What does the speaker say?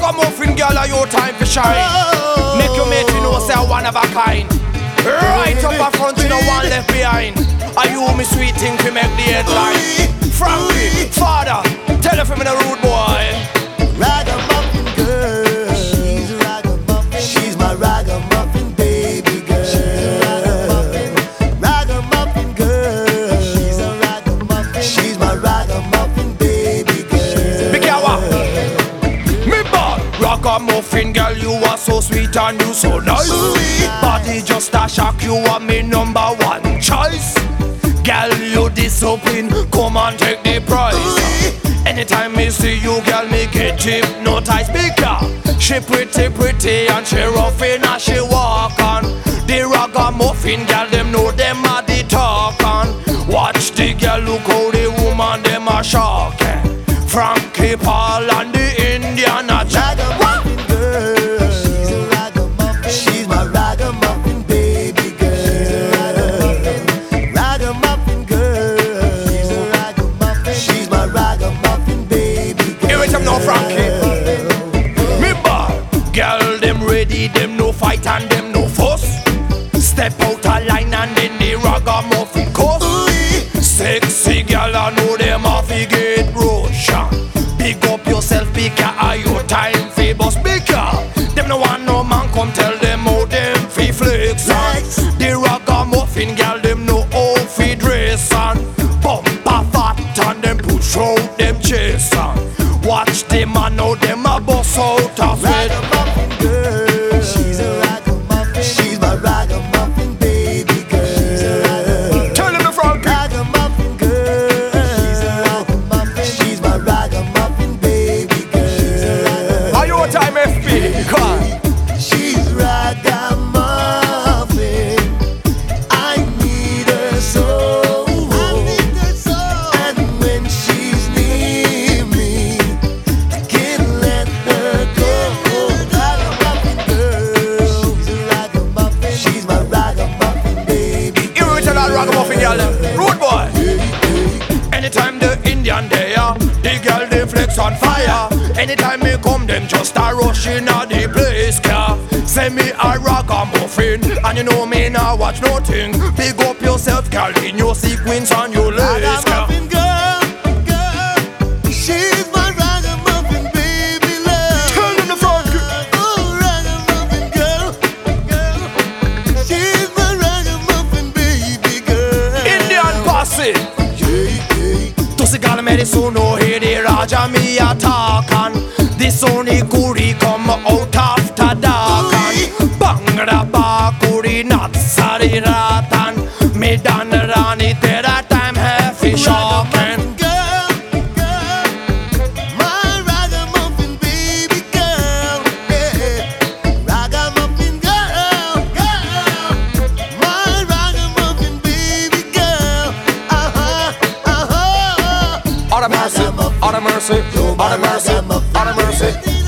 Ragamuffin girl, are your time for shine. Make your mate you know say one of a kind. Right up a front, you know one left behind. Are you me sweet thing to make the headline? Frankie, father, tell her from the rude boy. Ragamuffin girl, she's a ragamuffin. She's my ragamuffin baby girl. Ragamuffin girl, she's a ragamuffin. She's my ragamuffin baby girl. Big yawa, me bad. Ragamuffin girl, you are so sweet and you so nice. Body just a shock, you are me number one choice. Girl, you discipline, come and take the prize. Anytime me see you, girl, me get hypnotized. Because she pretty and she rough in as she walk on. The ragamuffin girl, them know them are the talk on. Watch the girl, look how the woman them are shocking. Frankie Paul and the Indian are Ragamuffin girl, she's a ragamuffin. She's my ragamuffin baby girl. Ragamuffin girl, she's a ragamuffin. She's my ragamuffin baby girl. Here it come now, Frankie. Me bad. Girl, them ready, them no fight and them no fuss. Step out a line and then the ragamuffin cuss. Sexy girl, I know them off get rush. Big up yourself, because are your time fi bust. Because them no want no man come tell them how them fi flex. The ragamuffin girl, them no how fi dress and bumper fat and them push out them chest and watch them and now them a bust out of it. Ragamuffin girl, she's a ragamuffin. She's my ragamuffin baby girl. Tell them the Frankie. Ragamuffin girl, she's a ragamuffin. She's my ragamuffin baby girl. Are your time FP? Come. She's ragamuffin. I need her so. And when she's near me, I can't let her go. Ragamuffin girl, she's a ragamuffin. She's my ragamuffin baby. You tell that ragamuffin girl them, rude boy. Anytime the Indian there, the girl they flex on fire. Anytime me come, them just a rush in a the place car. Say me a ragamuffin, and you know me now watch nothing. Big up yourself, girl, in your sequins and your lace car. Ragamuffin girl, she's my ragamuffin baby love. Tell them the Frankie. Oh, ragamuffin girl, she's my ragamuffin baby girl. Indian posse. To see girl me the soon no hear the Raja me a talk and the Sony Kuri come out after dark and Bangra Bakuri not sorry ratan me dan rani tera time have fish shocking. My ragamuffin baby girl, ragamuffin girl, my ragamuffin baby girl, All the mercy, all the mercy, all the mercy, all the mercy.